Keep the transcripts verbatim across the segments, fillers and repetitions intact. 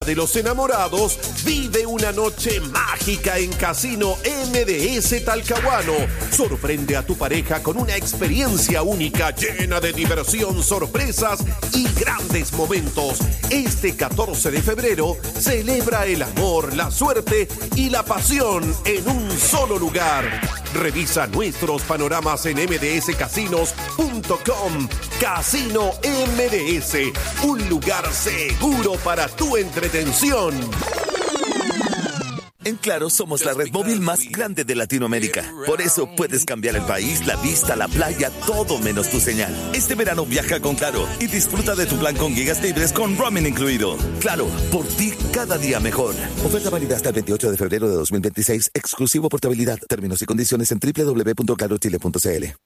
de los Enamorados, vive una noche mágica en Casino M D S Talcahuano. Sorprende a tu pareja con una experiencia única llena de diversión, sorpresas y grandes momentos. Este catorce de febrero celebra el amor, la suerte y la pasión en un solo lugar. Revisa nuestros panoramas en m d s casinos punto com. Casino M D S, un lugar seguro para tu entretención. En Claro somos la red móvil más grande de Latinoamérica. Por eso puedes cambiar el país, la vista, la playa, todo menos tu señal. Este verano viaja con Claro y disfruta de tu plan con gigas libres con roaming incluido. Claro, por ti cada día mejor. Oferta válida hasta el veintiocho de febrero de dos mil veintiséis. Exclusivo portabilidad. Términos y condiciones en doble u doble u doble u punto claro chile punto c l.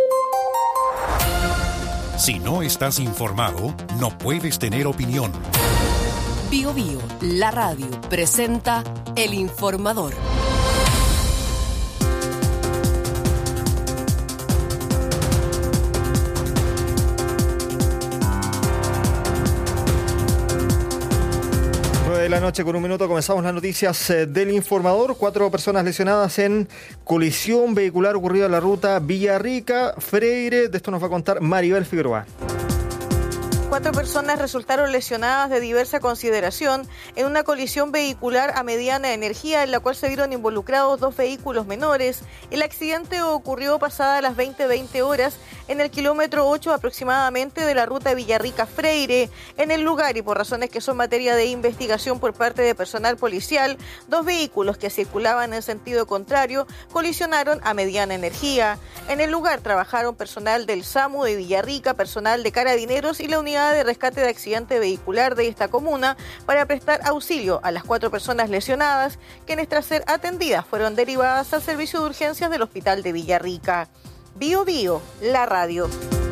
Si no estás informado, no puedes tener opinión. Bio Bio, la radio, presenta El Informador. De la noche con un minuto comenzamos las noticias del Informador. Cuatro personas lesionadas en colisión vehicular ocurrida en la ruta Villarrica-Freire. De esto nos va a contar Maribel Figueroa. Cuatro personas resultaron lesionadas de diversa consideración en una colisión vehicular a mediana energía en la cual se vieron involucrados dos vehículos menores. El accidente ocurrió pasadas las veinte veinte horas en el kilómetro ocho aproximadamente de la ruta Villarrica-Freire. En el lugar, y por razones que son materia de investigación por parte de personal policial, dos vehículos que circulaban en sentido contrario colisionaron a mediana energía. En el lugar trabajaron personal del SAMU de Villarrica, personal de Carabineros y la unidad de rescate de accidente vehicular de esta comuna para prestar auxilio a las cuatro personas lesionadas, quienes tras ser atendidas fueron derivadas al servicio de urgencias del hospital de Villarrica. Bio Bio, la radio.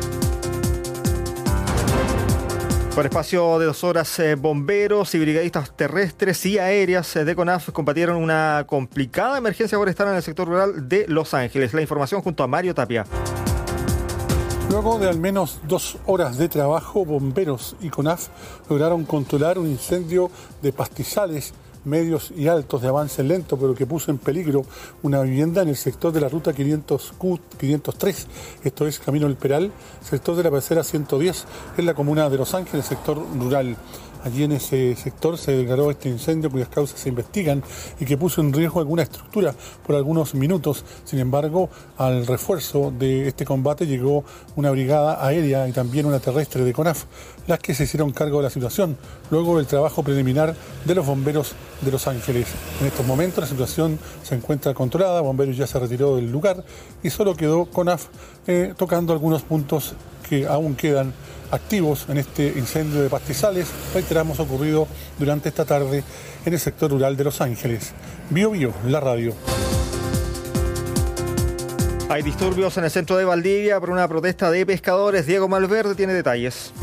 Por espacio de dos horas, eh, bomberos y brigadistas terrestres y aéreas eh, de CONAF combatieron una complicada emergencia forestal en el sector rural de Los Ángeles. La información junto a Mario Tapia. Luego de al menos dos horas de trabajo, bomberos y CONAF lograron controlar un incendio de pastizales medios y altos de avance lento, pero que puso en peligro una vivienda en el sector de la ruta quinientos Q quinientos tres, esto es Camino El Peral, sector de la Pecera ciento diez, en la comuna de Los Ángeles, sector rural. Allí en ese sector se declaró este incendio cuyas causas se investigan y que puso en riesgo alguna estructura por algunos minutos. Sin embargo, al refuerzo de este combate llegó una brigada aérea y también una terrestre de CONAF, las que se hicieron cargo de la situación luego del trabajo preliminar de los bomberos de Los Ángeles. En estos momentos la situación se encuentra controlada, bomberos ya se retiró del lugar y solo quedó CONAF eh, tocando algunos puntos que aún quedan activos en este incendio de pastizales, reiteramos, ocurrido durante esta tarde en el sector rural de Los Ángeles. Bio Bio, la radio. Hay disturbios en el centro de Valdivia por una protesta de pescadores. Diego Malverde tiene detalles.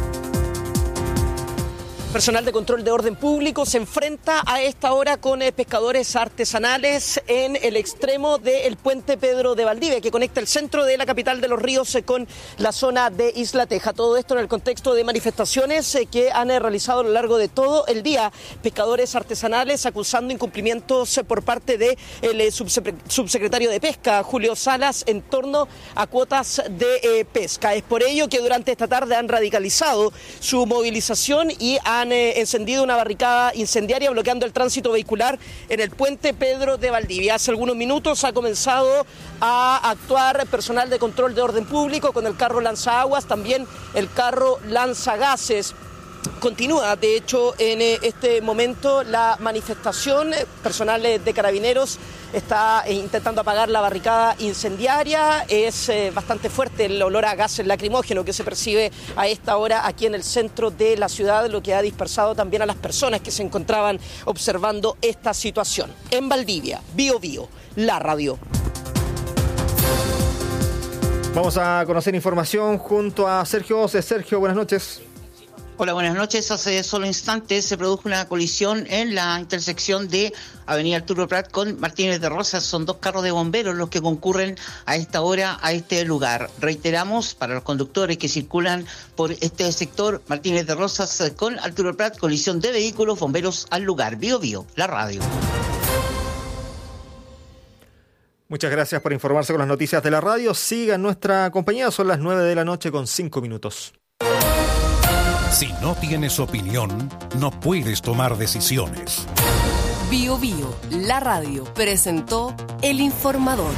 Personal de control de orden público se enfrenta a esta hora con eh, pescadores artesanales en el extremo del puente Pedro de Valdivia, que conecta el centro de la capital de Los Ríos eh, con la zona de Isla Teja. Todo esto en el contexto de manifestaciones eh, que han eh, realizado a lo largo de todo el día pescadores artesanales acusando incumplimientos eh, por parte del de eh, subsecretario de Pesca, Julio Salas, en torno a cuotas de eh, pesca. Es por ello que durante esta tarde han radicalizado su movilización y han han eh, encendido una barricada incendiaria bloqueando el tránsito vehicular en el puente Pedro de Valdivia. Hace algunos minutos ha comenzado a actuar personal de control de orden público con el carro lanzaguas, también el carro lanzagases. Continúa, de hecho, en este momento la manifestación. Personal de Carabineros está intentando apagar la barricada incendiaria. Es bastante fuerte el olor a gas lacrimógeno que se percibe a esta hora aquí en el centro de la ciudad, lo que ha dispersado también a las personas que se encontraban observando esta situación. En Valdivia, Bio Bio, la radio. Vamos a conocer información junto a Sergio Ose. Sergio, buenas noches. Hola, buenas noches. Hace solo instantes se produjo una colisión en la intersección de Avenida Arturo Prat con Martínez de Rosas. Son dos carros de bomberos los que concurren a esta hora a este lugar. Reiteramos, para los conductores que circulan por este sector, Martínez de Rosas con Arturo Prat, colisión de vehículos, bomberos al lugar. Bío Bío, la radio. Muchas gracias por informarse con las noticias de la radio. Sigan nuestra compañía, son las nueve de la noche con cinco minutos. Si no tienes opinión, no puedes tomar decisiones. Bío Bío, la radio, presentó El Informador.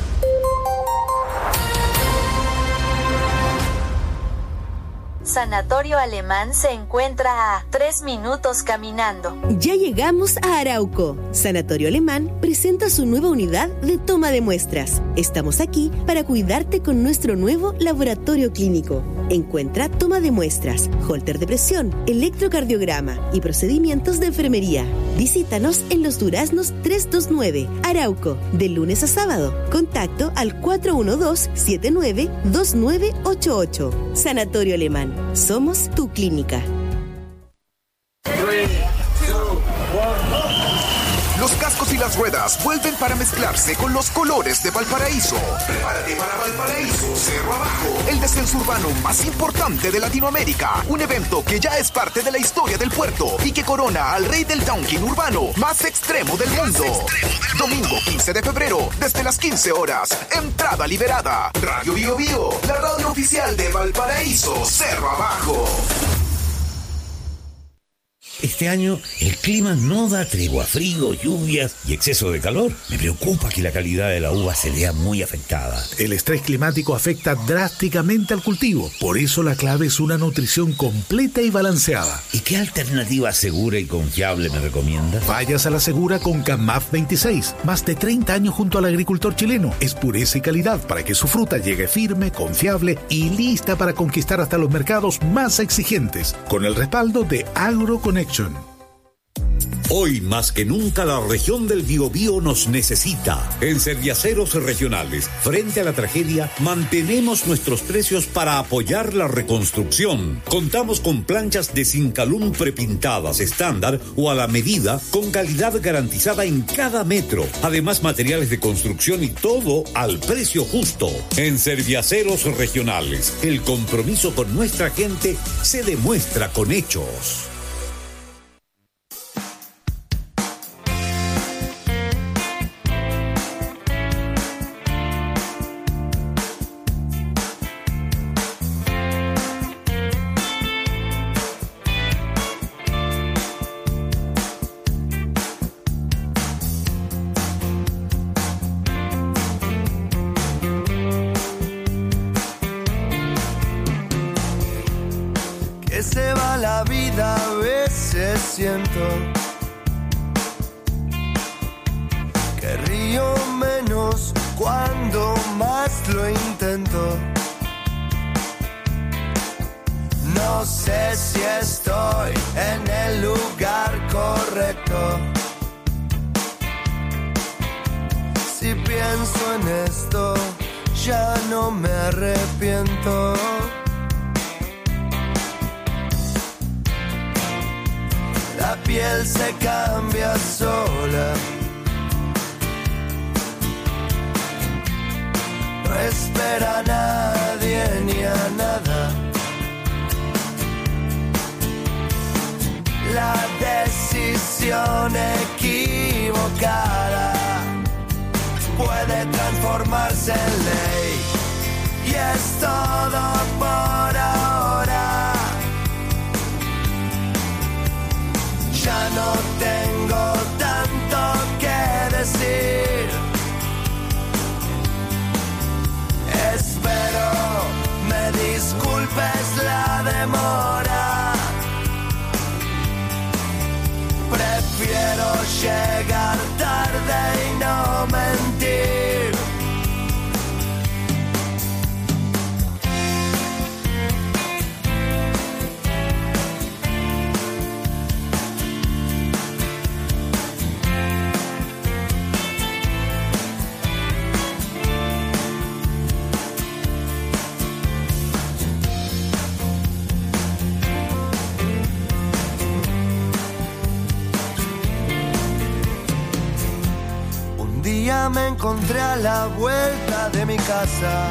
Sanatorio Alemán se encuentra a tres minutos caminando. Ya llegamos a Arauco. Sanatorio Alemán presenta su nueva unidad de toma de muestras. Estamos aquí para cuidarte con nuestro nuevo laboratorio clínico. Encuentra toma de muestras, holter de presión, electrocardiograma y procedimientos de enfermería. Visítanos en Los Duraznos trescientos veintinueve, Arauco, de lunes a sábado. Contacto al cuatro uno dos, siete nueve, dos nueve ocho ocho. Sanatorio Alemán. Somos tu clínica. Los cascos y las ruedas vuelven para mezclarse con los colores de Valparaíso. Prepárate para Valparaíso, Cerro Abajo, el descenso urbano más importante de Latinoamérica. Un evento que ya es parte de la historia del puerto y que corona al rey del downhill urbano más extremo del mundo. Domingo quince de febrero, desde las quince horas. Entrada liberada. Radio Bío Bío, la radio oficial de Valparaíso, Cerro Abajo. Este año el clima no da tregua, frío, lluvias y exceso de calor. Me preocupa que la calidad de la uva se vea muy afectada. El estrés climático afecta drásticamente al cultivo. Por eso la clave es una nutrición completa y balanceada. ¿Y qué alternativa segura y confiable me recomienda? Vayas a la segura con Camaf veintiséis. Más de treinta años junto al agricultor chileno. Es pureza y calidad para que su fruta llegue firme, confiable y lista para conquistar hasta los mercados más exigentes. Con el respaldo de AgroConnection. Hoy más que nunca la región del Biobío nos necesita. En Serviaceros Regionales, frente a la tragedia, mantenemos nuestros precios para apoyar la reconstrucción. Contamos con planchas de Zincalum prepintadas, estándar o a la medida, con calidad garantizada en cada metro. Además, materiales de construcción y todo al precio justo. En Serviaceros Regionales, el compromiso con nuestra gente se demuestra con hechos. Siento que río menos cuando más lo intento. No sé si estoy en el lugar correcto. Si pienso en esto, ya no me arrepiento. La piel se cambia sola. No espera a nadie ni a nada. La decisión equivocada puede transformarse en ley. Y es todo por ahora. Ya no tengo tanto que decir. Espero me disculpes la demora. Prefiero llegar tarde y no mentir. día me encontré a la vuelta de mi casa,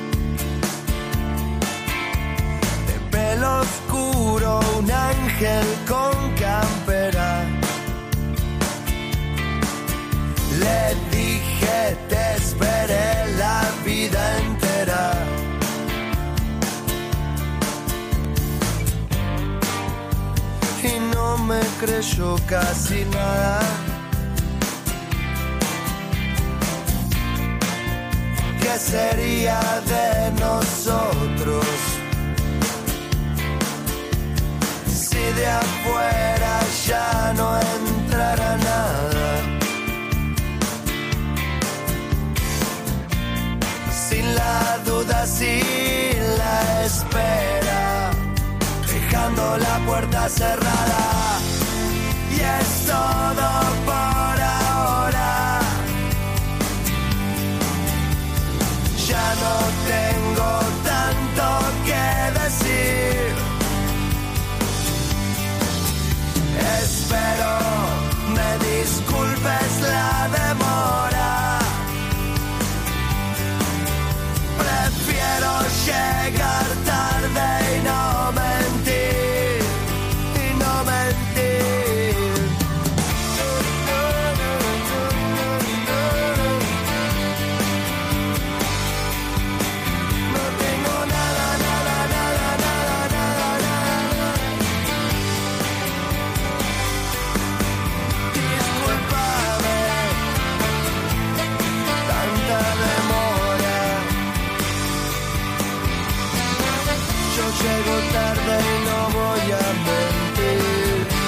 de pelo oscuro, un ángel con campera. Le dije, te esperé la vida entera. Y no me creyó casi nada. ¿Qué sería de nosotros si de afuera ya no entrara nada? Sin la duda, sin la espera, dejando la puerta cerrada. Y es todo por ahora. Ya no tengo tanto que decir. Espero me disculpes la demora. Prefiero llegar tarde y no mentir, y no mentir. No tengo nada, nada, nada, nada, nada, nada. Discúlpame, tanta demora. Yo llego tarde y no voy a mentir.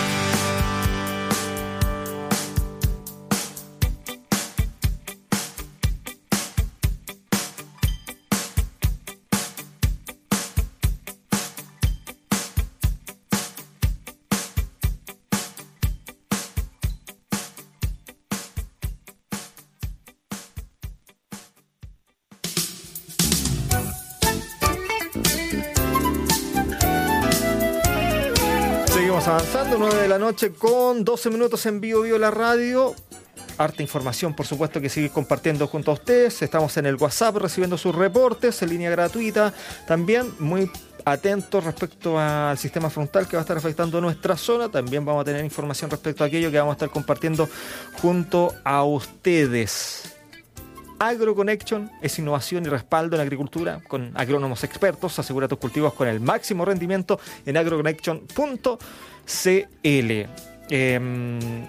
Seguimos avanzando, nueve de la noche con doce minutos en Bio Bio la radio. Harta información, por supuesto, que sigue compartiendo junto a ustedes. Estamos en el WhatsApp recibiendo sus reportes en línea gratuita. También muy atentos respecto al sistema frontal que va a estar afectando nuestra zona. También vamos a tener información respecto a aquello que vamos a estar compartiendo junto a ustedes. AgroConnection es innovación y respaldo en agricultura con agrónomos expertos. Asegura tus cultivos con el máximo rendimiento en agroconnection punto c l. Eh,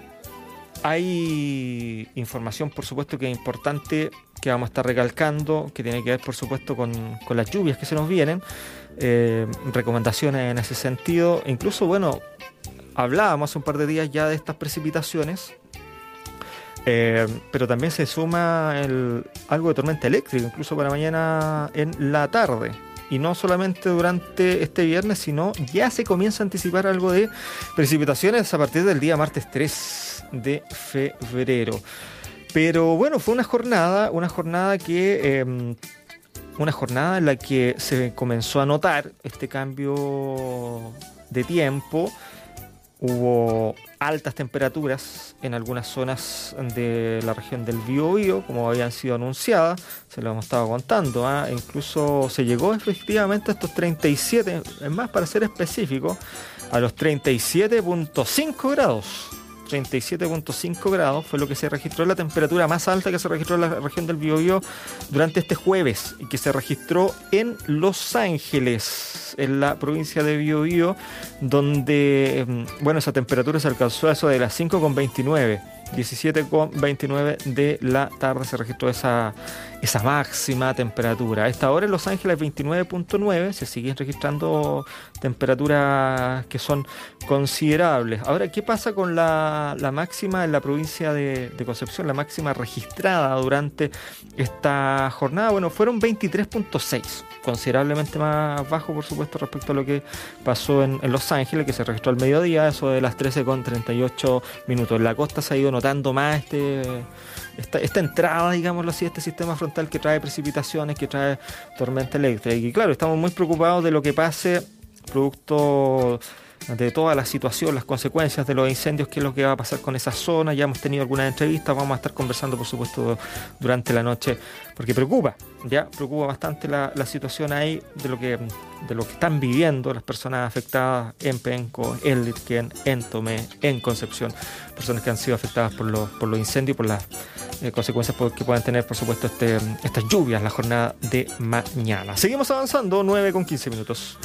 hay información, por supuesto, que es importante, que vamos a estar recalcando, que tiene que ver, por supuesto, con, con las lluvias que se nos vienen. Eh, recomendaciones en ese sentido. Incluso, bueno, hablábamos hace un par de días ya de estas precipitaciones. Eh, pero también se suma el, algo de tormenta eléctrica, incluso para mañana en la tarde. Y no solamente durante este viernes, sino ya se comienza a anticipar algo de precipitaciones a partir del día martes tres de febrero. Pero bueno, fue una jornada, una jornada que... Eh, una jornada en la que se comenzó a notar este cambio de tiempo. Hubo altas temperaturas en algunas zonas de la región del Biobío, como habían sido anunciadas, se lo hemos estado contando, ¿eh? Incluso se llegó efectivamente a estos treinta y siete, es más, para ser específico, a los treinta y siete punto cinco grados. treinta y siete punto cinco grados fue lo que se registró, la temperatura más alta que se registró en la región del Biobío durante este jueves, y que se registró en Los Ángeles, en la provincia de Biobío, donde, bueno, esa temperatura se alcanzó a eso de las cinco con veintinueve, diecisiete con veintinueve de la tarde se registró esa, esa máxima temperatura. A esta hora en Los Ángeles veintinueve punto nueve, se siguen registrando temperaturas que son considerables. Ahora, ¿qué pasa con la, la máxima en la provincia de, de Concepción? La máxima registrada durante esta jornada, bueno, fueron veintitrés punto seis, considerablemente más bajo, por supuesto, respecto a lo que pasó en, en Los Ángeles, que se registró al mediodía, eso de las trece con treinta y ocho minutos. En la costa se ha ido notando más este... Esta, esta entrada, digámoslo así, este sistema frontal que trae precipitaciones, que trae tormenta eléctrica. Y claro, estamos muy preocupados de lo que pase producto de toda la situación, las consecuencias de los incendios, qué es lo que va a pasar con esa zona. Ya hemos tenido algunas entrevistas, vamos a estar conversando por supuesto durante la noche, porque preocupa, ya preocupa bastante la, la situación ahí de lo que de lo que están viviendo las personas afectadas en Penco, en Litquén, en Tomé, en Concepción, personas que han sido afectadas por los, por los incendios, por las eh, consecuencias que pueden tener por supuesto este, estas lluvias la jornada de mañana. Seguimos avanzando, nueve con quince minutos.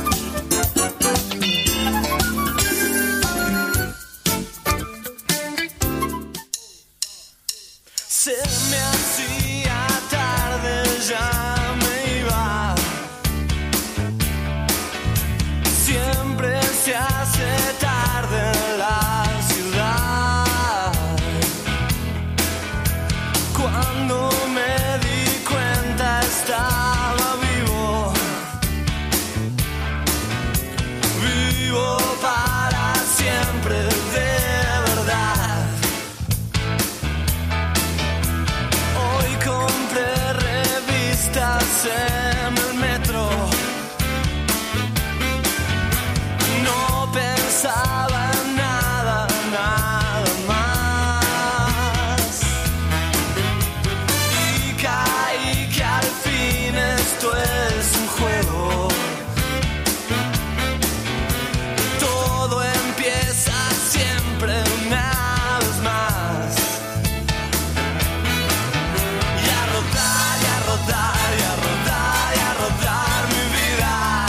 Se me hacía tarde, ya me iba. Siempre se hace tarde en la ciudad. Cuando me di cuenta estaba vivo. Vivo para siempre, de verdad. Compré revistas en el metro. No pensaba en nada, nada más. Y caí que al fin esto es un juego. Todo empieza siempre una vez más. Rodar y a rodar y a rodar mi vida.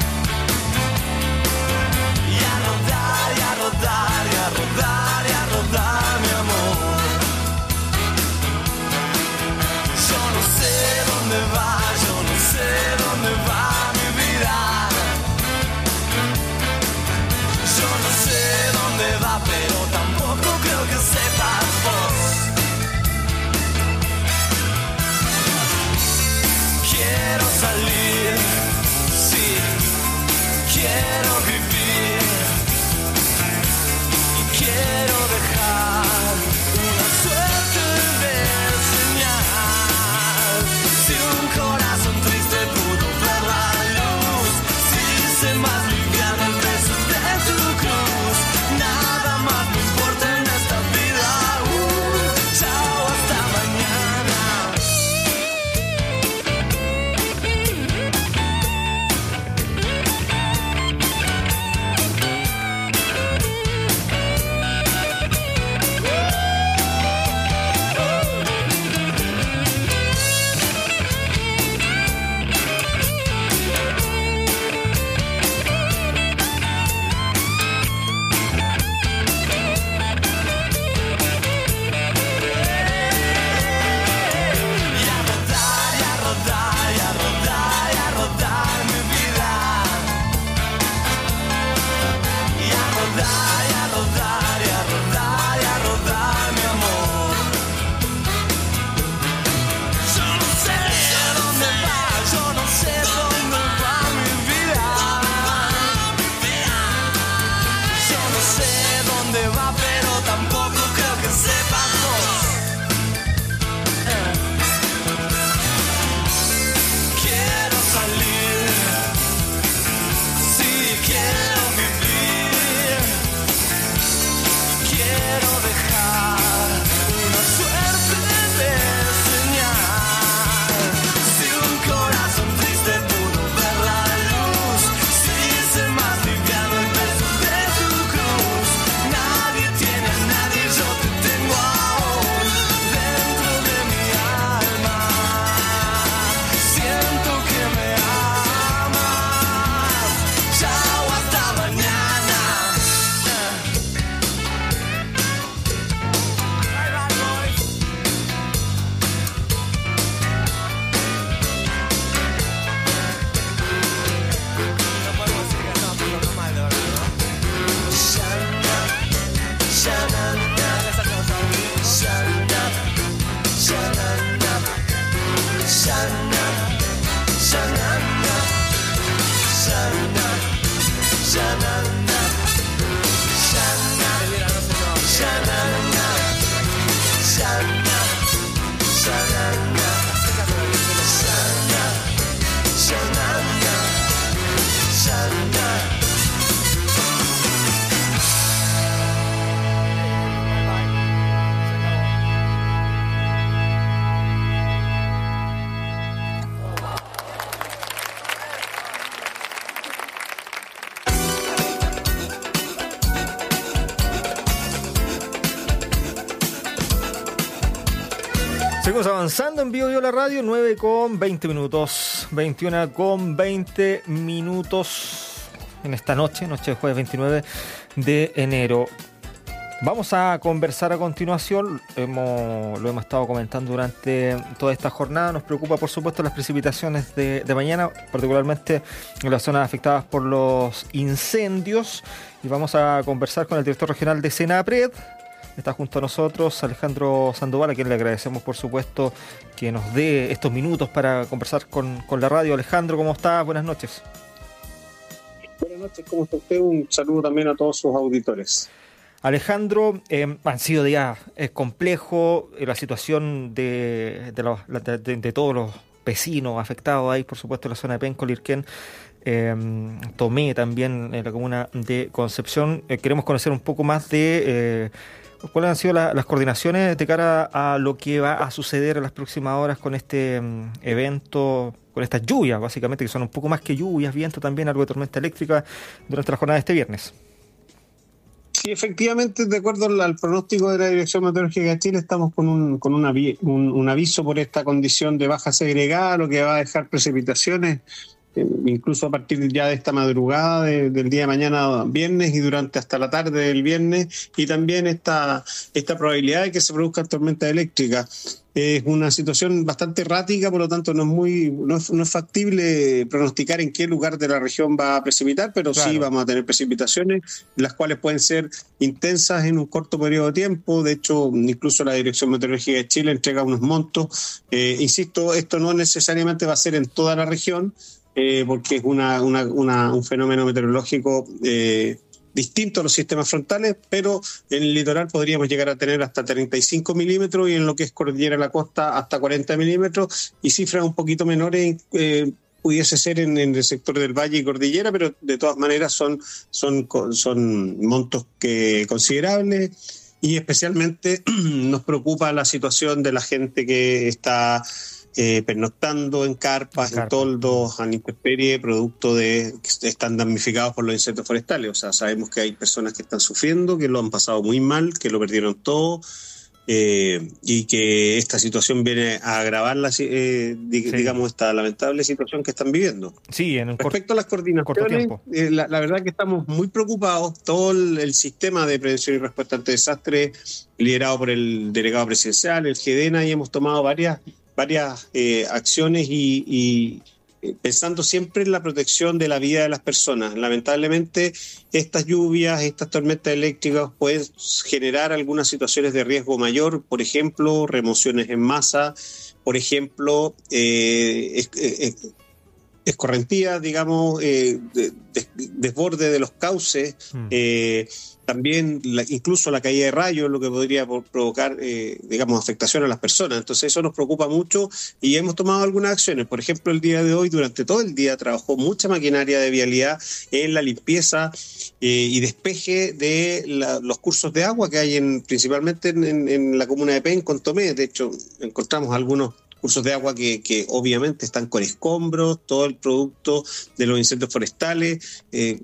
Y a rodar y a rodar y a rodar y a rodar mi amor. Yo no sé dónde va, yo no sé dónde va mi vida. Yo no sé dónde va, pero tampoco creo que sepas vos. Quiero salir, sí, quiero vivir y quiero dejar una suerte de señal. Si un corazón triste pudo ver la luz, si se más liviano el peso de tu cruz, nada más me importa en esta vida. Uh, chao, hasta mañana. Seguimos avanzando en Bio Bio la radio, nueve con veinte minutos, veintiuno con veinte minutos en esta noche, noche de jueves veintinueve de enero. Vamos a conversar a continuación, hemos, lo hemos estado comentando durante toda esta jornada. Nos preocupa, por supuesto, las precipitaciones de, de mañana, particularmente en las zonas afectadas por los incendios. Y vamos a conversar con el director regional de Senapred. Está junto a nosotros Alejandro Sandoval, a quien le agradecemos, por supuesto, que nos dé estos minutos para conversar con, con la radio. Alejandro, ¿cómo estás? Buenas noches. Buenas noches, ¿cómo está usted? Un saludo también a todos sus auditores. Alejandro, eh, han sido días eh, complejos, eh, la situación de, de, los, de, de, de todos los vecinos afectados ahí, por supuesto, en la zona de Penco, Lirquén, eh, Tomé también, en la comuna de Concepción. Eh, queremos conocer un poco más de eh, cuáles han sido la, las coordinaciones de cara a lo que va a suceder en las próximas horas con este um, evento, con estas lluvias, básicamente, que son un poco más que lluvias, viento también, algo de tormenta eléctrica durante la jornada de este viernes. Sí, efectivamente, de acuerdo al, al pronóstico de la Dirección Meteorológica de Chile, estamos con un con un, avi, un, un aviso por esta condición de baja segregada, lo que va a dejar precipitaciones, eh, incluso a partir ya de esta madrugada de, del día de mañana viernes y durante hasta la tarde del viernes, y también esta, esta probabilidad de que se produzcan tormentas eléctricas. Es una situación bastante errática, por lo tanto no es muy no es, no es factible pronosticar en qué lugar de la región va a precipitar, pero claro, sí vamos a tener precipitaciones, las cuales pueden ser intensas en un corto periodo de tiempo. De hecho, incluso la Dirección Meteorológica de Chile entrega unos montos. Eh, insisto, esto no necesariamente va a ser en toda la región, eh, porque es una, una, una, un fenómeno meteorológico eh, distinto a los sistemas frontales, pero en el litoral podríamos llegar a tener hasta treinta y cinco milímetros y en lo que es cordillera de la costa hasta cuarenta milímetros, y cifras un poquito menores eh, pudiese ser en, en el sector del valle y cordillera, pero de todas maneras son, son, son montos que considerables, y especialmente nos preocupa la situación de la gente que está Eh, pernoctando en carpas, en toldos, a la intemperie, producto de que están damnificados por los incendios forestales. O sea, sabemos que hay personas que están sufriendo, que lo han pasado muy mal, que lo perdieron todo, eh, y que esta situación viene a agravar la, eh, dig- sí. digamos, esta lamentable situación que están viviendo. Sí, en el Respecto cor- a las coordinaciones, eh, la, la verdad que estamos muy preocupados. Todo el, el sistema de prevención y respuesta ante desastres, liderado por el delegado presidencial, el GEDENA, y hemos tomado varias varias eh, acciones y, y eh, pensando siempre en la protección de la vida de las personas. Lamentablemente, estas lluvias, estas tormentas eléctricas pueden generar algunas situaciones de riesgo mayor, por ejemplo, remociones en masa, por ejemplo, eh, es, es, escorrentías, digamos, eh, de, de, desborde de los cauces, mm. eh, también la, incluso la caída de rayos, lo que podría provocar, eh, digamos, afectación a las personas. Entonces eso nos preocupa mucho y hemos tomado algunas acciones. Por ejemplo, el día de hoy, durante todo el día, trabajó mucha maquinaria de vialidad en la limpieza eh, y despeje de la, los cursos de agua que hay en, principalmente en, en, en la comuna de Penco, en Tomé. De hecho, encontramos algunos cursos de agua que, que obviamente están con escombros, todo el producto de los incendios forestales. Eh,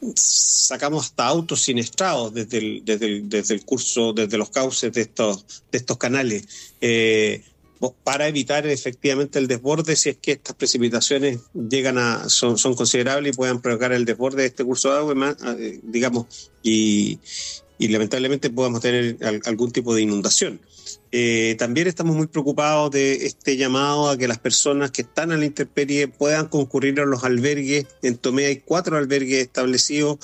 sacamos hasta autos siniestrados desde el, desde el, desde el curso, desde los cauces de estos, de estos canales, eh, para evitar efectivamente el desborde si es que estas precipitaciones llegan a son, son considerables y puedan provocar el desborde de este curso de agua, más, eh, digamos, y, y lamentablemente podamos tener al, algún tipo de inundación. Eh, también estamos muy preocupados de este llamado a que las personas que están a la intemperie puedan concurrir a los albergues. En Tomé hay cuatro albergues establecidos.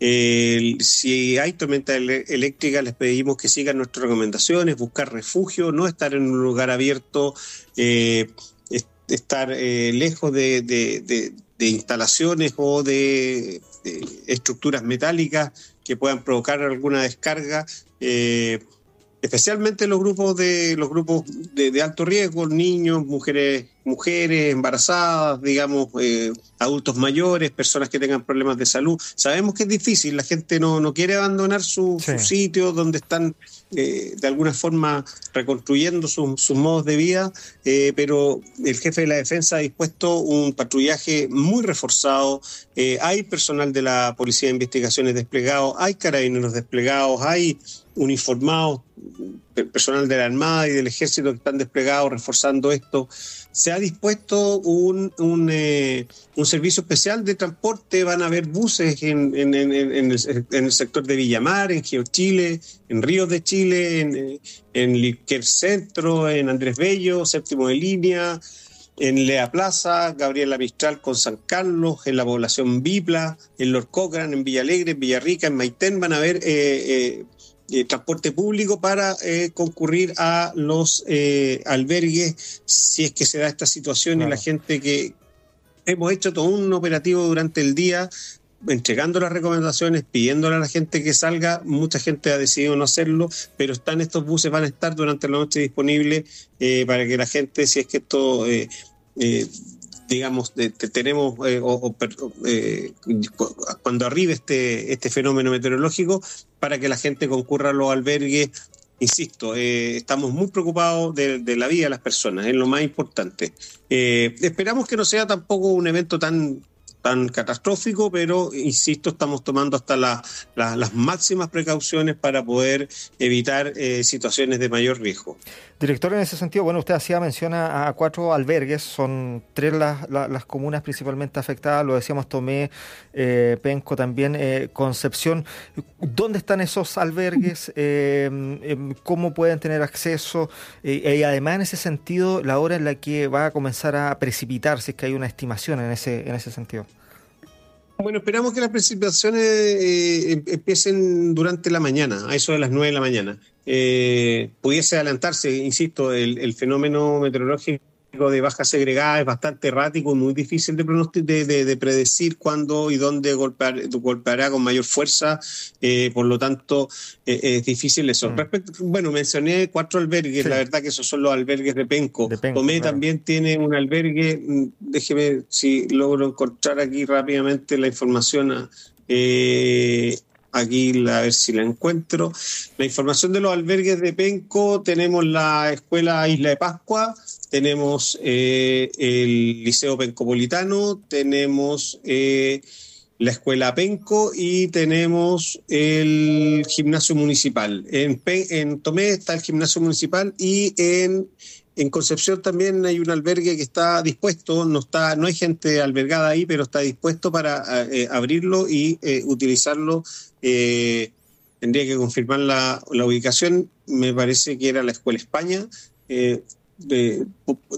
Eh, si hay tormenta ele- eléctrica, les pedimos que sigan nuestras recomendaciones, buscar refugio, no estar en un lugar abierto, eh, est- estar eh, lejos de, de, de, de instalaciones o de, de estructuras metálicas que puedan provocar alguna descarga. Eh, especialmente los grupos de los grupos de, de alto riesgo, niños, mujeres, mujeres embarazadas, digamos, eh, adultos mayores, personas que tengan problemas de salud. Sabemos que es difícil, la gente no, no quiere abandonar su, sí. su sitio donde están eh, de alguna forma reconstruyendo sus, sus modos de vida, eh, pero el jefe de la defensa ha dispuesto un patrullaje muy reforzado. Eh, hay personal de la Policía de Investigaciones desplegado, hay carabineros desplegados, hay uniformados personal de la Armada y del Ejército que están desplegados reforzando esto. Se ha dispuesto un, un, eh, un servicio especial de transporte, van a haber buses en, en, en, en, el, en el sector de Villamar, en GeoChile, en Ríos de Chile, en, en Liquer Centro, en Andrés Bello, Séptimo de Línea, en Lea Plaza, Gabriela Mistral con San Carlos, en la población Bipla, en Lord Cochrane, en Villa Alegre, en Villarrica, en Maitén, van a haber eh, eh, eh, transporte público para eh, concurrir a los eh, albergues si es que se da esta situación. Claro. Y la gente que hemos hecho todo un operativo durante el día, entregando las recomendaciones, pidiéndole a la gente que salga. Mucha gente ha decidido no hacerlo, pero están estos buses, van a estar durante la noche disponibles eh, para que la gente, si es que esto, eh, eh, digamos, de, de, tenemos, eh, o, o, eh, cuando arribe este, este fenómeno meteorológico, para que la gente concurra a los albergues. Insisto, eh, estamos muy preocupados de, de la vida de las personas, es lo más importante. Eh, esperamos que no sea tampoco un evento tan tan catastrófico, pero insisto, estamos tomando hasta la, la, las máximas precauciones para poder evitar eh, situaciones de mayor riesgo. Director, en ese sentido, bueno, usted hacía mención a, a cuatro albergues, son tres las, las, las comunas principalmente afectadas, lo decíamos, Tomé, eh, Penco también, eh, Concepción. ¿Dónde están esos albergues? Eh, eh, ¿Cómo pueden tener acceso? Eh, y además, en ese sentido, la hora en la que va a comenzar a precipitar, si es que hay una estimación en ese, en ese sentido. Bueno, esperamos que las precipitaciones eh, empiecen durante la mañana, a eso de las nueve de la mañana. Eh, pudiese adelantarse, insisto, el, el fenómeno meteorológico de baja segregada es bastante errático, muy difícil de, de, de, de predecir cuándo y dónde golpear, golpeará con mayor fuerza, eh, por lo tanto eh, es difícil eso. Mm. Respecto, bueno, mencioné cuatro albergues, sí. La verdad que esos son los albergues de Penco. De Penco Tomé claro. También tiene un albergue, déjeme si logro encontrar aquí rápidamente la información. Eh, Aquí a ver si la encuentro. La información de los albergues de Penco, tenemos la Escuela Isla de Pascua, tenemos eh, el Liceo Pencopolitano, tenemos eh, la Escuela Penco y tenemos el Gimnasio Municipal. En, Pen, en Tomé está el Gimnasio Municipal y en... En Concepción también hay un albergue que está dispuesto, no está, no hay gente albergada ahí, pero está dispuesto para eh, abrirlo y eh, utilizarlo. Eh, tendría que confirmar la, la ubicación, me parece que era la Escuela España. Eh, de,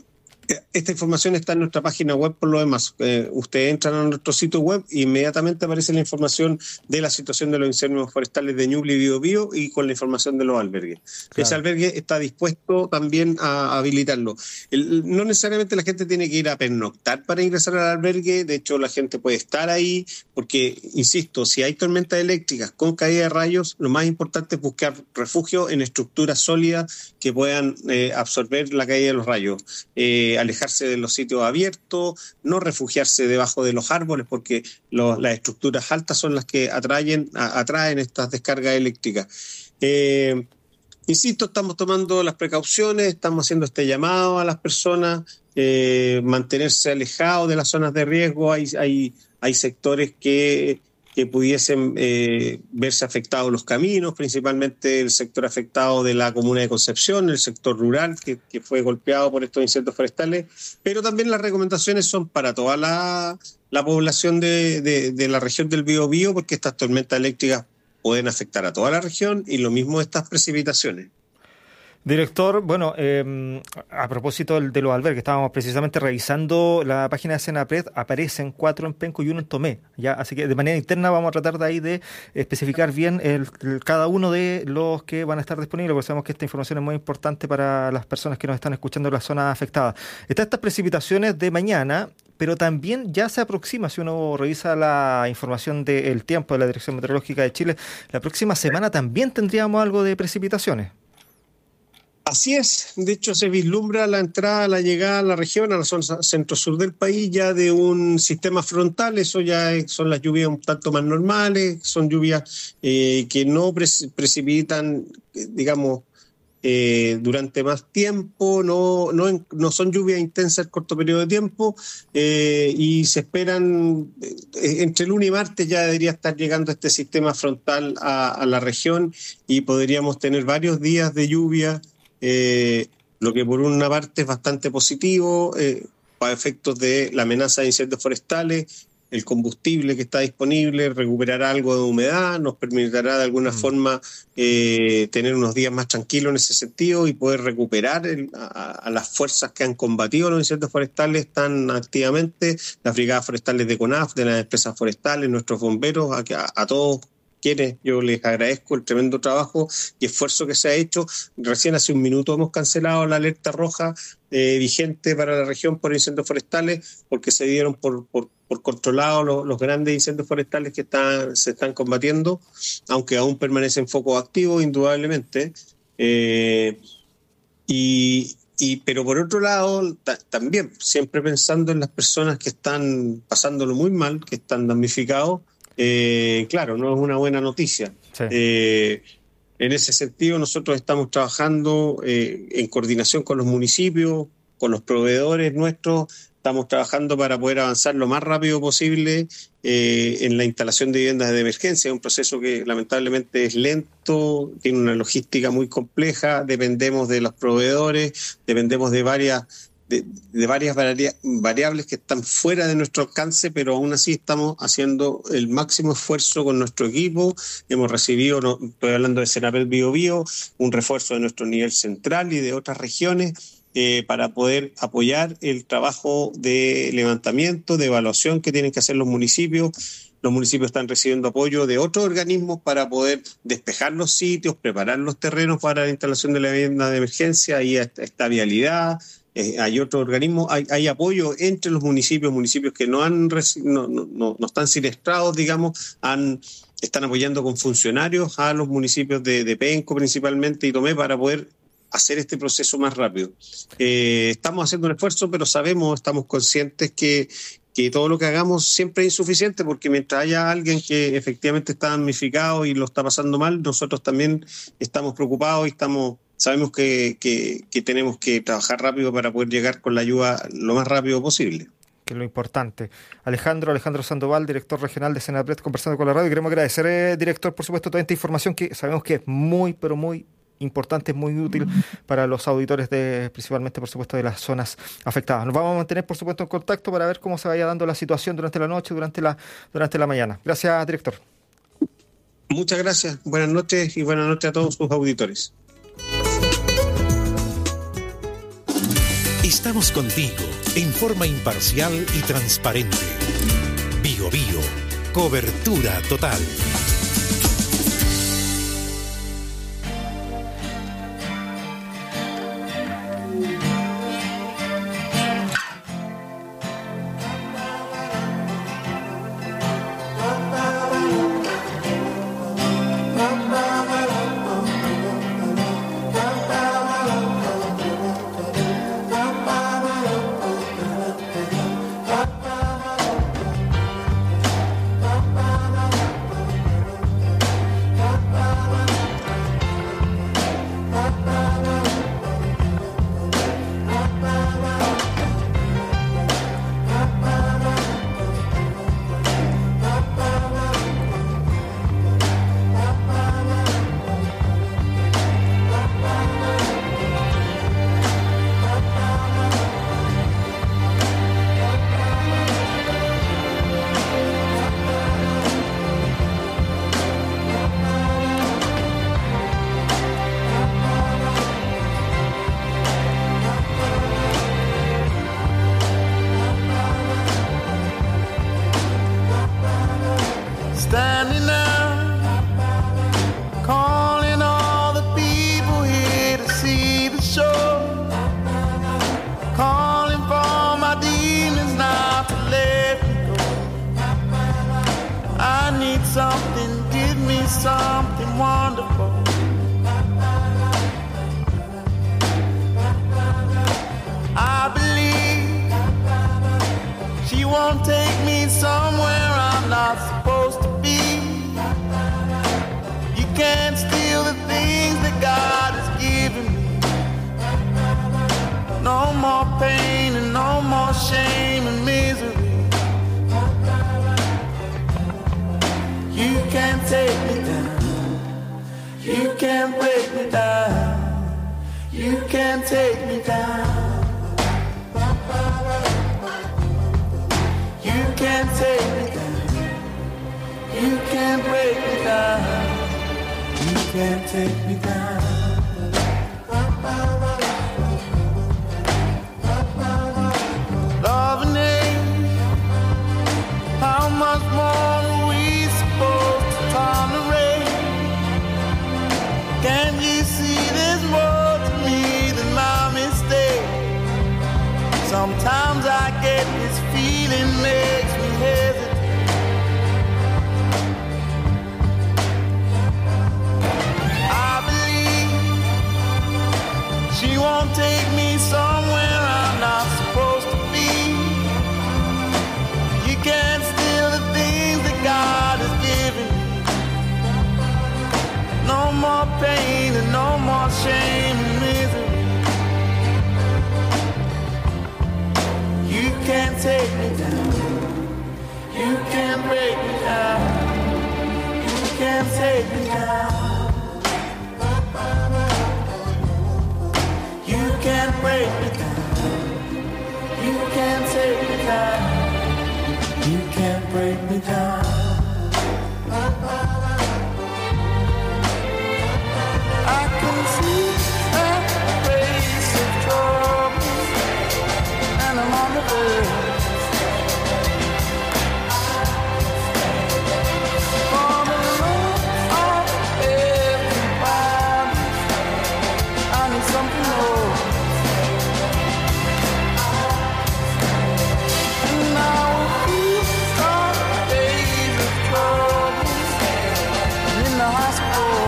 esta información está en nuestra página web por lo demás. Eh, ustedes entran a nuestro sitio web e inmediatamente aparece la información de la situación de los incendios forestales de Ñuble y Biobío y con la información de los albergues. Claro. Ese albergue está dispuesto también a habilitarlo. El, no necesariamente la gente tiene que ir a pernoctar para ingresar al albergue, de hecho la gente puede estar ahí porque, insisto, si hay tormentas eléctricas con caída de rayos, lo más importante es buscar refugio en estructuras sólidas que puedan eh, absorber la caída de los rayos. Eh, alejarse de los sitios abiertos, no refugiarse debajo de los árboles porque lo, las estructuras altas son las que atraen, a, atraen estas descargas eléctricas. Eh, insisto, estamos tomando las precauciones, estamos haciendo este llamado a las personas, eh, mantenerse alejados de las zonas de riesgo. Hay, hay, hay sectores que... que pudiesen eh, verse afectados los caminos, principalmente el sector afectado de la comuna de Concepción, el sector rural que, que fue golpeado por estos incendios forestales, pero también las recomendaciones son para toda la, la población de, de, de la región del Biobío, porque estas tormentas eléctricas pueden afectar a toda la región y lo mismo estas precipitaciones. Director, bueno, eh, a propósito de los albergues, estábamos precisamente revisando la página de Senapred, aparecen cuatro en Penco y uno en Tomé, ya, así que de manera interna vamos a tratar de ahí de especificar bien el, el, cada uno de los que van a estar disponibles, porque sabemos que esta información es muy importante para las personas que nos están escuchando en la zona afectada. Están estas precipitaciones de mañana, pero también ya se aproxima, si uno revisa la información del tiempo de la Dirección Meteorológica de Chile, la próxima semana también tendríamos algo de precipitaciones. Así es, de hecho se vislumbra la entrada, la llegada a la región, a la zona centro-sur del país, ya de un sistema frontal. Eso ya es, son las lluvias un tanto más normales, son lluvias eh, que no pre- precipitan, digamos, eh, durante más tiempo, no, no, en, no son lluvias intensas en corto periodo de tiempo, eh, y se esperan, eh, entre lunes y martes ya debería estar llegando este sistema frontal a, a la región y podríamos tener varios días de lluvia, eh, lo que por una parte es bastante positivo, eh, para efectos de la amenaza de incendios forestales. El combustible que está disponible recuperará algo de humedad, nos permitirá de alguna mm. forma eh, tener unos días más tranquilos en ese sentido y poder recuperar el, a, a las fuerzas que han combatido los incendios forestales tan activamente, las brigadas forestales de CONAF, de las empresas forestales, nuestros bomberos, a, a, a todos quienes yo les agradezco el tremendo trabajo y esfuerzo que se ha hecho. Recién hace un minuto hemos cancelado la alerta roja eh, vigente para la región por incendios forestales porque se dieron por, por, por controlados los, los grandes incendios forestales que están, se están combatiendo, aunque aún permanecen focos activos indudablemente. Eh, y, y pero por otro lado, ta, también siempre pensando en las personas que están pasándolo muy mal, que están damnificados. Eh, claro, no es una buena noticia. Sí. Eh, en ese sentido, nosotros estamos trabajando eh, en coordinación con los municipios, con los proveedores nuestros, estamos trabajando para poder avanzar lo más rápido posible eh, en la instalación de viviendas de emergencia. Es un proceso que lamentablemente es lento, tiene una logística muy compleja, dependemos de los proveedores, dependemos de varias... De, de varias variables que están fuera de nuestro alcance, pero aún así estamos haciendo el máximo esfuerzo con nuestro equipo. Hemos recibido, no, estoy hablando de Senapred Bio Bio, un refuerzo de nuestro nivel central y de otras regiones eh, para poder apoyar el trabajo de levantamiento, de evaluación que tienen que hacer los municipios. Los municipios están recibiendo apoyo de otros organismos para poder despejar los sitios, preparar los terrenos para la instalación de la vivienda de emergencia y esta vialidad. Eh, hay otro organismo, hay, hay apoyo entre los municipios, municipios que no han no, no, no, no están siniestrados, digamos, han, están apoyando con funcionarios a los municipios de, de Penco principalmente y Tomé para poder hacer este proceso más rápido. Eh, estamos haciendo un esfuerzo, pero sabemos, estamos conscientes que, que todo lo que hagamos siempre es insuficiente porque mientras haya alguien que efectivamente está damnificado y lo está pasando mal, nosotros también estamos preocupados y estamos... Sabemos que, que, que tenemos que trabajar rápido para poder llegar con la ayuda lo más rápido posible. Que es lo importante. Alejandro, Alejandro Sandoval, director regional de Senapred, conversando con la radio. Queremos agradecer, eh, director, por supuesto, toda esta información que sabemos que es muy, pero muy importante, muy útil para los auditores, de principalmente, por supuesto, de las zonas afectadas. Nos vamos a mantener, por supuesto, en contacto para ver cómo se vaya dando la situación durante la noche, durante la, durante la mañana. Gracias, director. Muchas gracias. Buenas noches y buenas noches a todos sus auditores. Estamos contigo en forma imparcial y transparente. Bio Bio, cobertura total. can't break me down. You can't take me down. You can't take me down. You can't break me down. You can't take me down. Love and hate, how much more are we supposed to tolerate? Can't you see there's more to me than my mistake? Sometimes I get this feeling makes me hesitate. I believe she won't take me somewhere I'm not supposed to be. You can't steal the things that God has given me. No more pain and no more shame and misery. You can't take me down. You can't break me down. You can't take me down. You can't break me down. You can't take me down. You can't break me down. I can see a face of trouble, and I'm on the verge. For the love of everybody, I need something more. And I will feel some days of trouble in the hospital.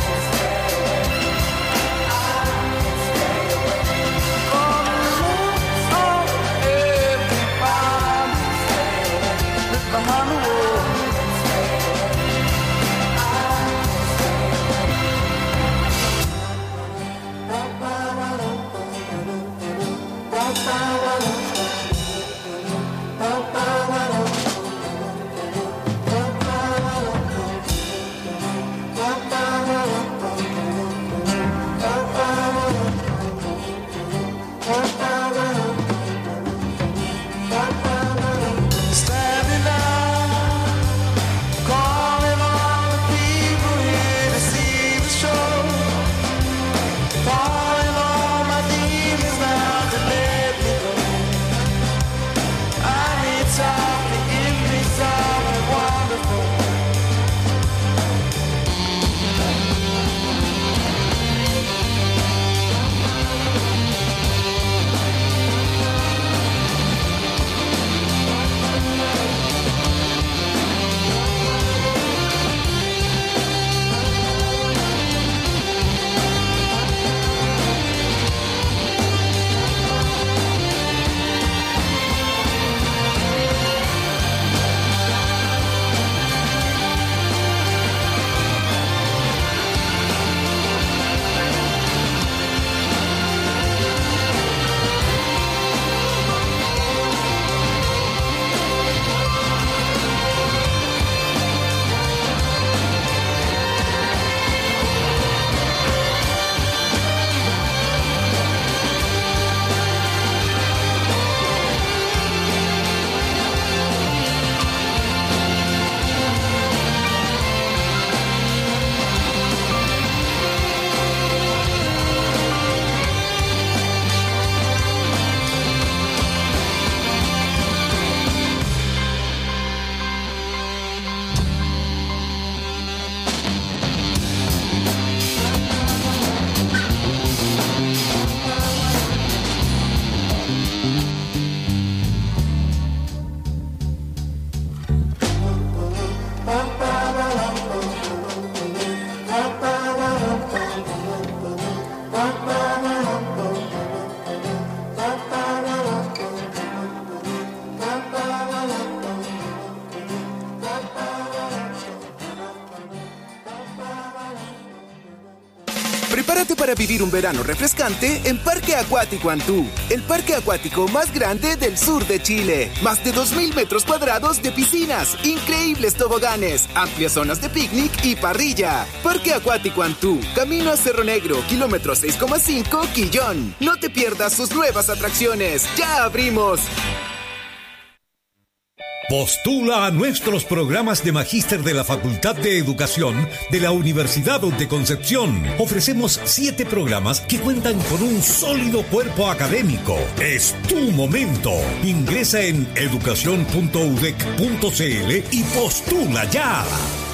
Behind the wall. para vivir un verano refrescante en Parque Acuático Antú, el parque acuático más grande del sur de Chile. Más de dos mil metros cuadrados de piscinas, increíbles toboganes, amplias zonas de picnic y parrilla. Parque Acuático Antú, camino a Cerro Negro, kilómetro seis coma cinco, Quillón. No te pierdas sus nuevas atracciones. ¡Ya abrimos! Postula a nuestros programas de magíster de la Facultad de Educación de la Universidad de Concepción. Ofrecemos siete programas que cuentan con un sólido cuerpo académico. Es tu momento. Ingresa en educación punto u d e c punto c l y postula ya.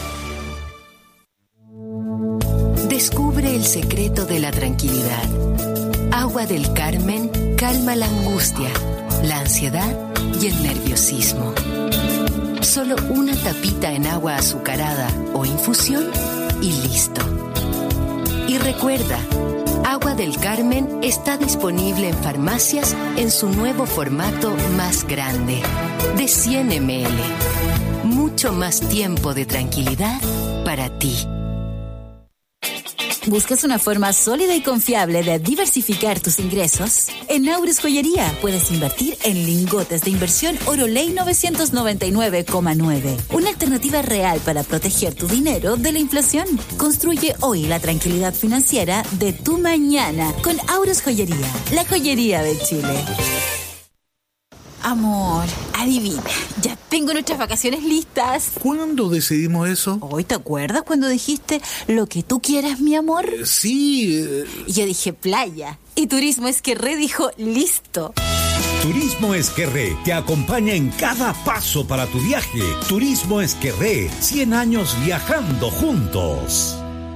Descubre el secreto de la tranquilidad. Agua del Carmen calma la angustia, la ansiedad y el nerviosismo. Solo una tapita en agua azucarada o infusión y listo. Y recuerda, Agua del Carmen está disponible en farmacias en su nuevo formato más grande, de cien mililitros. Mucho más tiempo de tranquilidad para ti. ¿Buscas una forma sólida y confiable de diversificar tus ingresos? En Aures Joyería puedes invertir en lingotes de inversión Oroley novecientos noventa y nueve coma nueve. Una alternativa real para proteger tu dinero de la inflación. Construye hoy la tranquilidad financiera de tu mañana con Aures Joyería, la joyería de Chile. Amor, adivina, ya tengo nuestras vacaciones listas. ¿Cuándo decidimos eso? ¿Hoy te acuerdas cuando dijiste lo que tú quieras, mi amor? Eh, sí. Eh... Y yo dije playa. Y Turismo Esquerré dijo listo. Turismo Esquerré te acompaña en cada paso para tu viaje. Turismo Esquerré, cien años viajando juntos.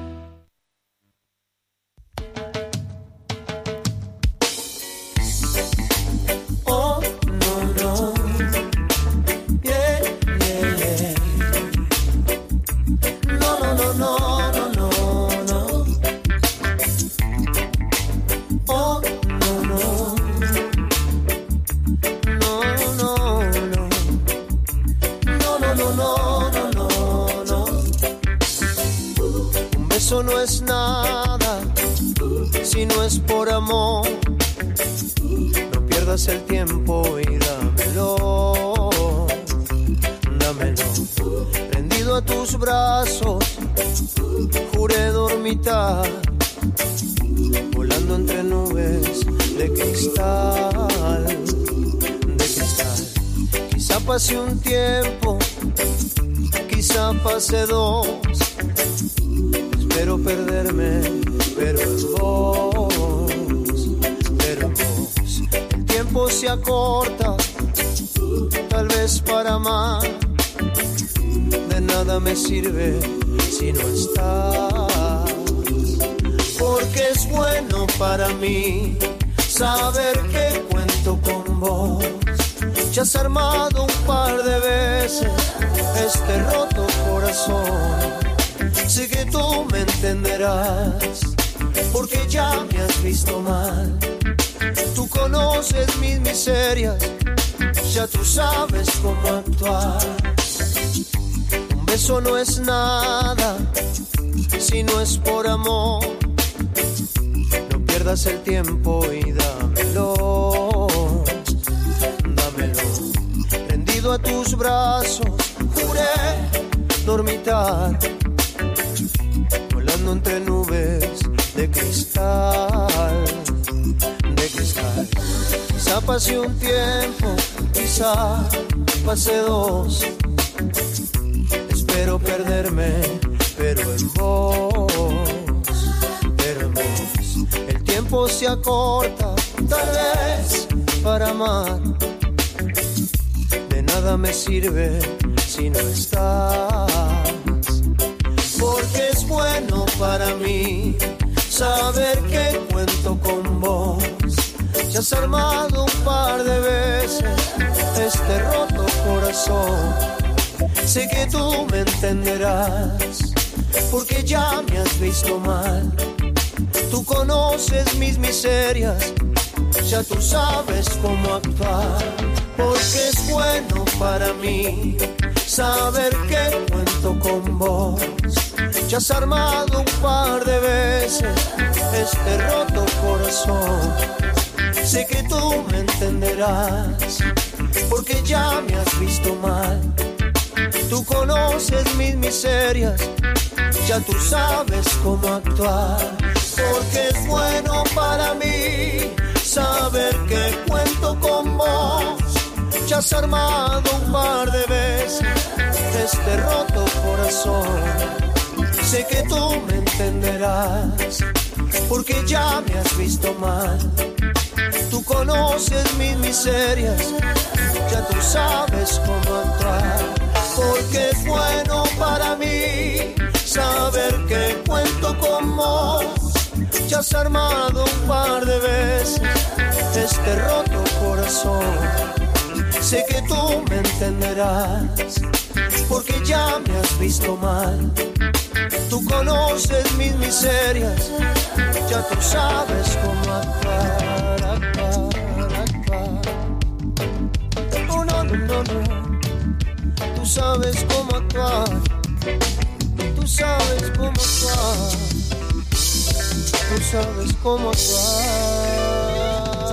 No es nada si no es por amor. No pierdas el tiempo y dámelo, dámelo. Rendido a tus brazos, juré dormitar, volando entre nubes de cristal, de cristal. Quizá pase un tiempo, quizá pase dos. Espero perderme, pero en vos, pero en vos. El tiempo se acorta, tal vez para amar. De nada me sirve si no estás. Porque es bueno para mí saber que cuento con vos. Ya has armado un par de veces este roto corazón. Sé que tú me entenderás, porque ya me has visto mal. Tú conoces mis miserias, ya tú sabes cómo actuar. Un beso no es nada, si no es por amor. No pierdas el tiempo y dámelo, dámelo. Rendido a tus brazos, juré dormitar, entre nubes de cristal, de cristal. Quizá pase un tiempo, quizá pase dos. Espero perderme, pero en vos, pero en vos. El tiempo se acorta, tal vez para amar. De nada me sirve si no estás. Porque es bueno para mí saber que cuento con vos. Ya has armado un par de veces este roto corazón. Sé que tú me entenderás, porque ya me has visto mal. Tú conoces mis miserias, ya tú sabes cómo actuar. Porque es bueno para mí saber que cuento con vos. Ya has armado un par de veces este roto corazón. Sé que tú me entenderás, porque ya me has visto mal. Tú conoces mis miserias, ya tú sabes cómo actuar. Porque es bueno para mí saber que cuento con vos. Ya has armado un par de veces este roto corazón. Sé que tú me entenderás, porque ya me has visto mal. Tú conoces mis miserias, ya tú sabes cómo actuar. Porque es bueno para mí saber que cuento con vos. Ya has armado un par de veces este roto corazón. Sé que tú me entenderás, porque ya me has visto mal. Tú conoces mis miserias, ya tú sabes cómo actuar, actuar, actuar. Oh, no, no, no, no. Tú sabes cómo actuar, tú sabes cómo actuar, tú sabes cómo actuar.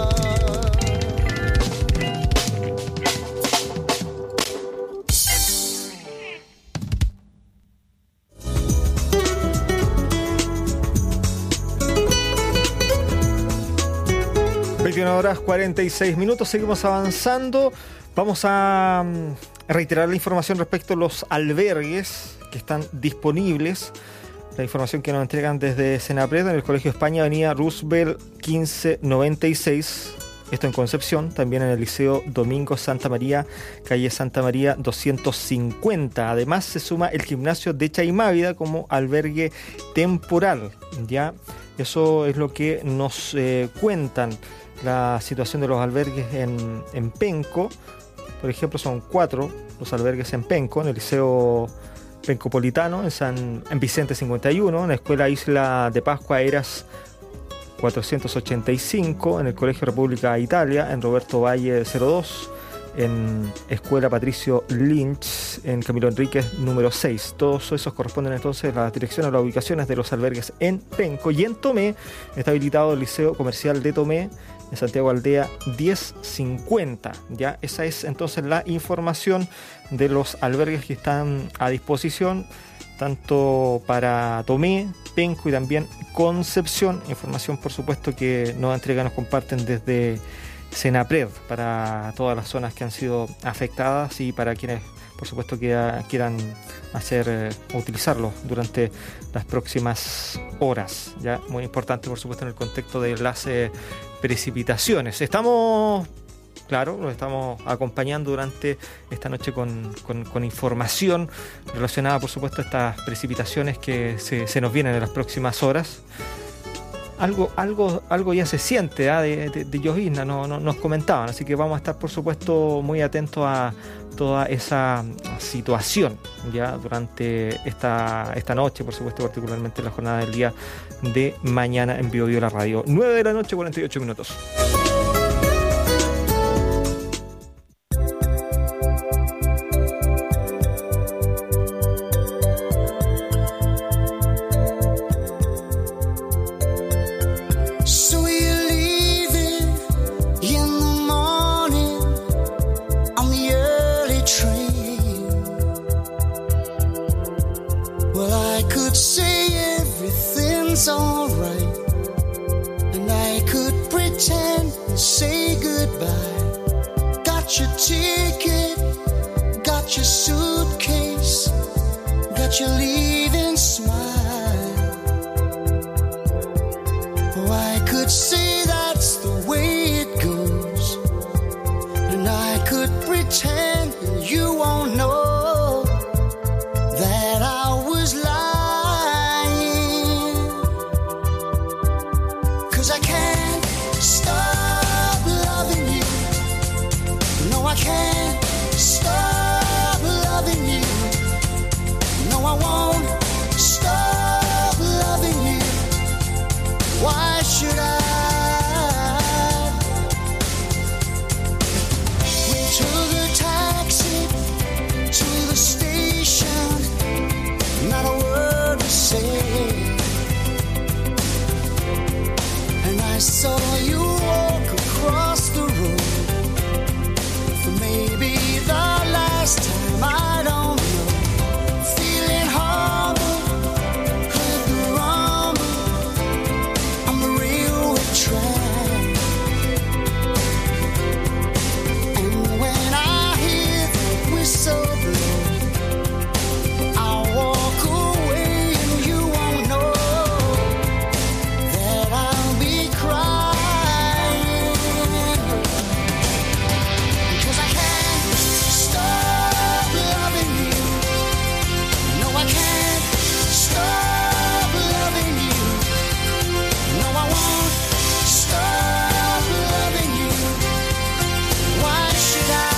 veintiuna horas cuarenta y seis minutos, seguimos avanzando. Vamos a reiterar la información respecto a los albergues que están disponibles. La información que nos entregan desde Senapred en el Colegio España, avenida Roosevelt quince noventa y seis. Esto en Concepción, también en el Liceo Domingo Santa María, calle Santa María doscientos cincuenta. Además se suma el gimnasio de Chaimávida como albergue temporal. Ya, eso es lo que nos eh, cuentan. La situación de los albergues en, en Penco, por ejemplo, son cuatro los albergues en Penco, en el Liceo Pencopolitano, en San en Vicente cincuenta y uno, en la Escuela Isla de Pascua Eras cuatrocientos ochenta y cinco, en el Colegio República Italia, en Roberto Valle cero dos, en Escuela Patricio Lynch, en Camilo Enríquez número seis. Todos esos corresponden entonces a las direcciones, a las ubicaciones de los albergues en Penco. Y en Tomé está habilitado el Liceo Comercial de Tomé, en Santiago Aldea diez cincuenta. Ya, esa es entonces la información de los albergues que están a disposición, tanto para Tomé, Penco y también Concepción. Información, por supuesto, que nos entregan, nos comparten desde Senapred para todas las zonas que han sido afectadas y para quienes, por supuesto, que quieran hacer eh, utilizarlo durante las próximas horas. Ya, muy importante, por supuesto, en el contexto de las eh, precipitaciones. Estamos, claro, los estamos acompañando durante esta noche con, con, con información relacionada, por supuesto, a estas precipitaciones que se, se nos vienen en las próximas horas. Algo, algo, algo ya se siente ¿eh? de, de, de llovizna, no, no, nos comentaban, así que vamos a estar, por supuesto, muy atentos a toda esa situación ya durante esta, esta noche, por supuesto, particularmente en la jornada del día de mañana en Bio Bio La Radio. nueve de la noche, cuarenta y ocho minutos. Not a word I saw you walk across the road for maybe the last time, I don't know. Feeling humble, heard the rumble on the railway track. And when I hear the whistle blow, I'll walk away and you won't know that I'll be crying. Because I can't stop loving you. No, I can't stop loving you. No, I won't stop loving you. Why should I?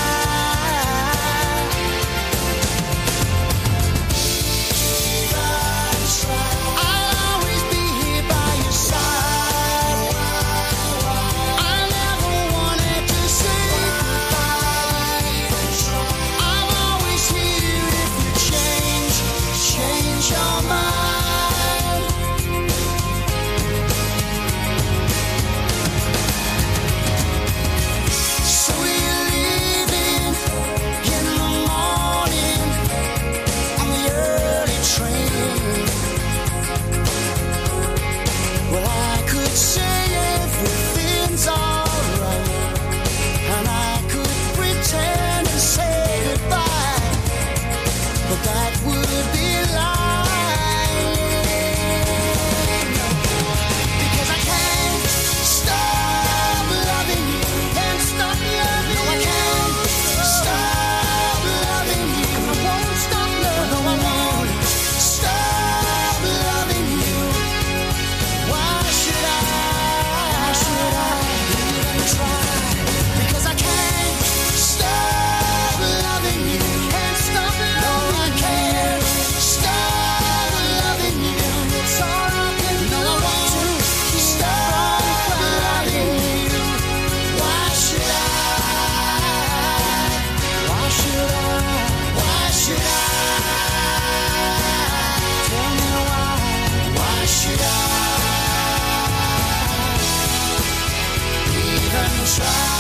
I'll always be here by your side. I never wanted to say goodbye. I'm always here if you change, change your mind. So you're leaving in the morning on the early train. Well, I could say everything's alright, and I could pretend and say goodbye, but that would be lying. Because I can't stop loving you, can't stop loving you. No, I can't stop loving you. I won't stop loving you. No, I won't stop loving you. Why should I? Why should I even try? Because I can't stop loving you. Can't stop loving you. No, I can't stop loving you. It's all I can do. No, I won't stop loving you. Why should I? Why should I? Why should I? Tell me why. Why should I even try?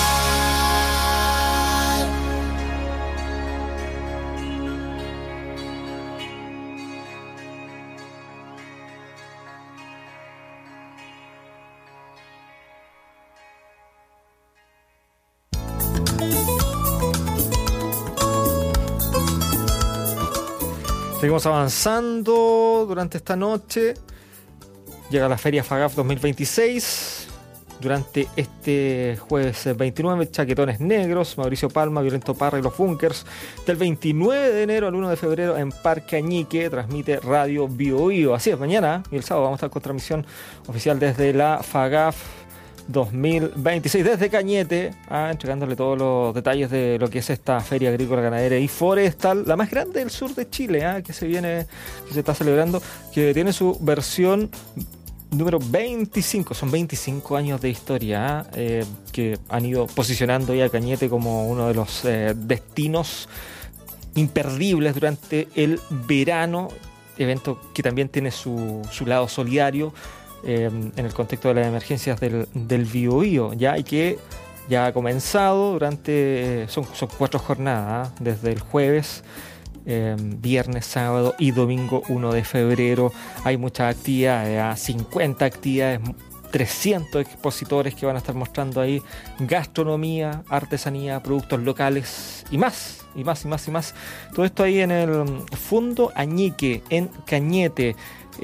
Seguimos avanzando durante esta noche. Llega la Feria FAGAF dos mil veintiséis. Durante este jueves veintinueve, Chaquetones Negros, Mauricio Palma, Violento Parra y los Bunkers. Del veintinueve de enero al uno de febrero en Parque Añique, transmite Radio Bio Bio. Así es, mañana y el sábado vamos a estar con transmisión oficial desde la FAGAF dos mil veintiséis, desde Cañete, ah, entregándole todos los detalles de lo que es esta Feria Agrícola, Ganadera y Forestal, la más grande del sur de Chile, ah, que se viene, que se está celebrando, que tiene su versión número veinticinco. Son veinticinco años de historia, eh, que han ido posicionando ya a Cañete como uno de los eh, destinos imperdibles durante el verano, evento que también tiene su, su lado solidario eh, en el contexto de las emergencias del, del Biobío, ya, y que ya ha comenzado durante, son, son cuatro jornadas, ¿eh? Desde el jueves, Eh, viernes, sábado y domingo uno de febrero. Hay muchas actividades, cincuenta actividades, trescientos expositores que van a estar mostrando ahí gastronomía, artesanía, productos locales y más, y más, y más, y más. Todo esto ahí en el Fundo Añique, en Cañete.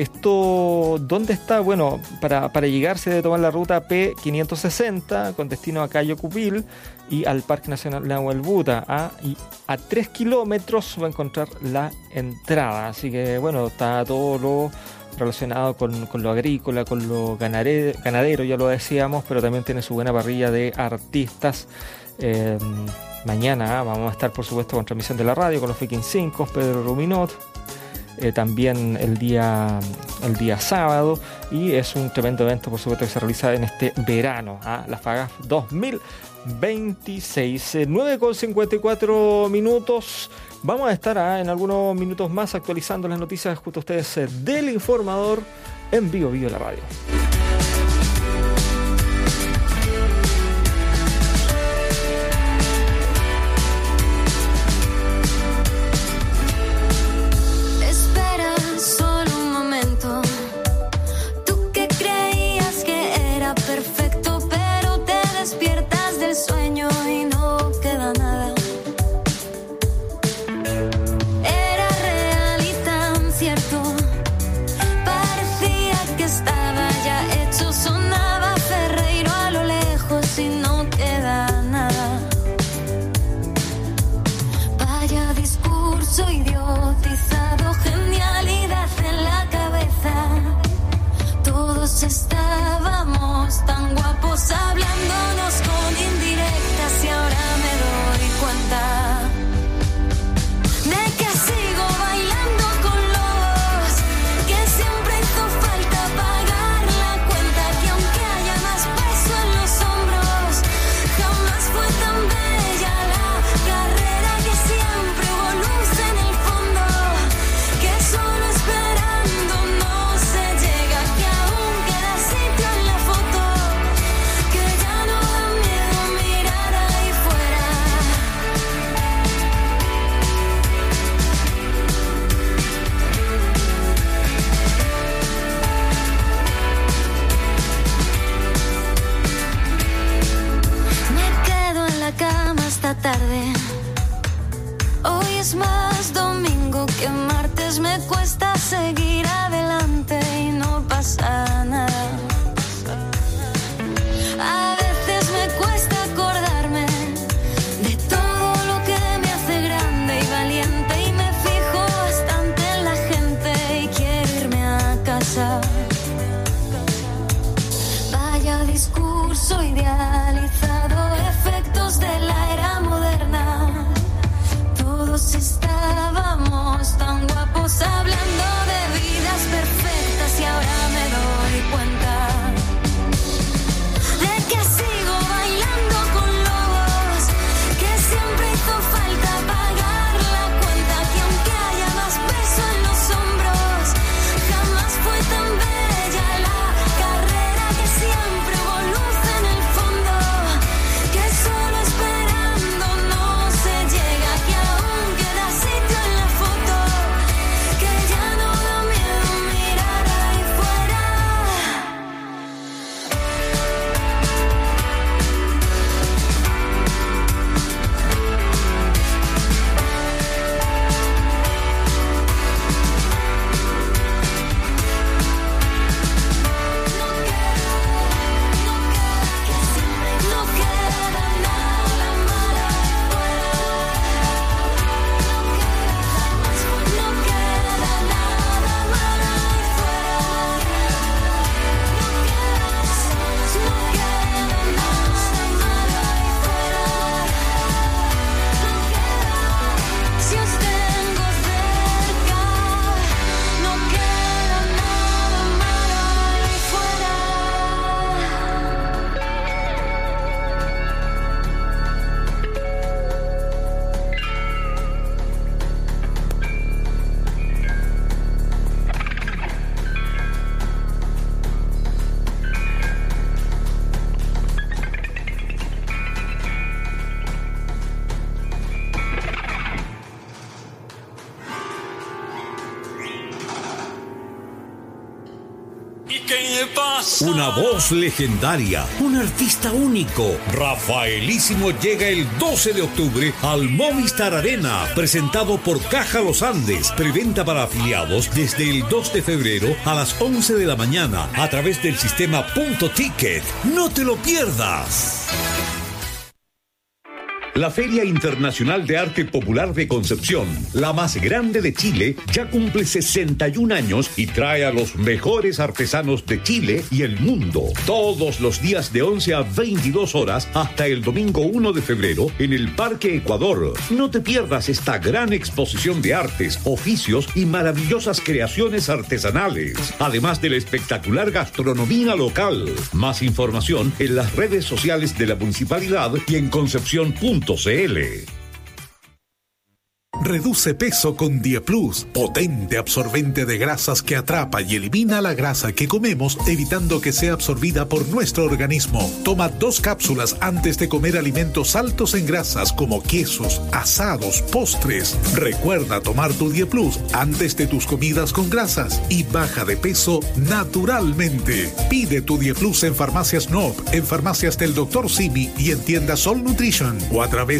Esto, ¿dónde está? Bueno, para, para llegar se debe tomar la ruta P quinientos sesenta con destino a Cayo Cupil y al Parque Nacional Nahuel Buta, ¿ah? Y a tres kilómetros va a encontrar la entrada. Así que, bueno, está todo lo relacionado con, con lo agrícola, con lo ganadero, ganadero, ya lo decíamos, pero también tiene su buena parrilla de artistas. Eh, mañana ¿ah? vamos a estar, por supuesto, con transmisión de la radio con los Viking cinco, Pedro Ruminot. Eh, también el día el día sábado, y es un tremendo evento, por supuesto, que se realiza en este verano, ¿ah? La FAGAF dos mil veintiséis. eh, nueve con cincuenta y cuatro minutos. Vamos a estar ¿ah? en algunos minutos más actualizando las noticias junto a ustedes eh, del Informador en Bio Bio la radio. es más domingo que martes, me cuesta seguir adelante y no pasa nada. A veces me cuesta acordarme de todo lo que me hace grande y valiente, y me fijo bastante en la gente y quiero irme a casa. Vaya discurso idealizado, efectos de la era moderna. Todos estábamos tan guapos hablando de vidas perfectas y ahora me doy cuenta de que sigo bailando con lobos, que siempre hizo falta pagar la cuenta, que aunque haya más peso en los hombros, jamás fue tan bella la carrera, que siempre hubo luz en el fondo, que solo esperando no se llega, que aún queda sitio en la foto, que ya no da miedo mirar ahí fuera. No queda nada malo ahí fuera. No queda nada malo ahí fuera. No queda nada malo ahí fuera. Si os tengo cerca, no queda nada malo ahí fuera. Una voz legendaria, un artista único. Rafaelísimo llega el doce de octubre al Movistar Arena, presentado por Caja Los Andes. Preventa para afiliados desde el dos de febrero a las once de la mañana a través del sistema Punto Ticket. ¡No te lo pierdas! La Feria Internacional de Arte Popular de Concepción, la más grande de Chile, ya cumple sesenta y un años y trae a los mejores artesanos de Chile y el mundo. Todos los días de once a veintidós horas hasta el domingo uno de febrero en el Parque Ecuador. No te pierdas esta gran exposición de artes, oficios y maravillosas creaciones artesanales, además de la espectacular gastronomía local. Más información en las redes sociales de la municipalidad y en concepción punto cl. Reduce peso con Dieplus, potente absorbente de grasas que atrapa y elimina la grasa que comemos, evitando que sea absorbida por nuestro organismo. Toma dos cápsulas antes de comer alimentos altos en grasas como quesos, asados, postres. Recuerda tomar tu Dieplus antes de tus comidas con grasas y baja de peso naturalmente. Pide tu Dieplus en Farmacias N O P, en Farmacias del doctor Simi y en tiendas All Nutrition o a través